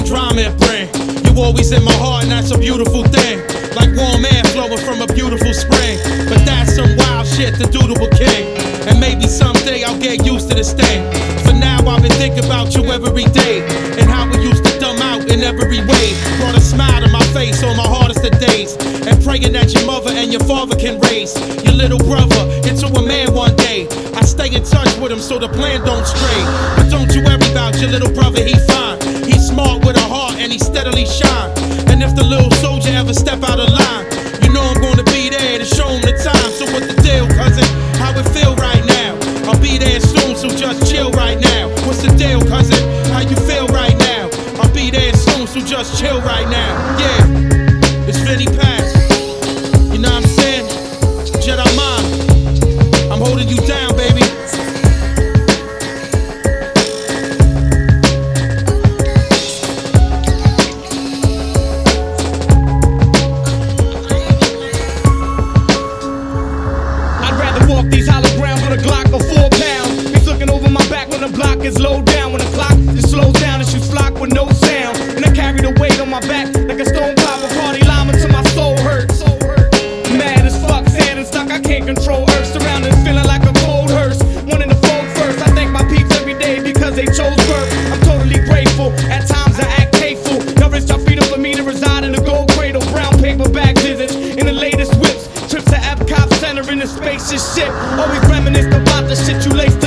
and drama it bring. You always in my heart and that's a beautiful thing. Like warm air flowing from a beautiful spring. But that's some wild shit to do to a king. And maybe someday I'll get used to this thing. For now I've been thinking about you every day, and how we used to dumb out in every way. Brought a smile to my face on my hardest of days, and praying that your mother and your father can raise your little brother into a man one day. I stay in touch with him so the plan don't stray. But don't you worry about your little brother, he fine. He's smart with a heart and he steadily shine. And if the little soldier ever step out of line, you know I'm gonna be there to show him the time. So what the deal, cousin? How it feel right now? I'll be there soon, so just chill right now. What's the deal, cousin? How you feel right now? I'll be there soon, so just chill right now. Yeah, it's Vinnie Pack. You know what I'm saying? Jedi Mind, I'm holding you down, baby. I'd rather walk these hollow grounds with a Glock or 4 pounds. He's looking over my back when the block is low down. When the clock just slows down and shoots flock with no sound. And I carry the weight on my back like a stone power party llama till my soul hurts. Mad as fuck, sad and stuck, I can't control earth. Surroundings feeling like a cold hearse. Wanting to fold first, I thank my peeps every day because they chose birth. I'm totally grateful, at times I act hateful. Nourished our freedom for me to reside in a gold cradle. Brown paper bag visits in the latest whips. Trips to Epcot Center in a spacious ship. Always reminisce about the shit you laced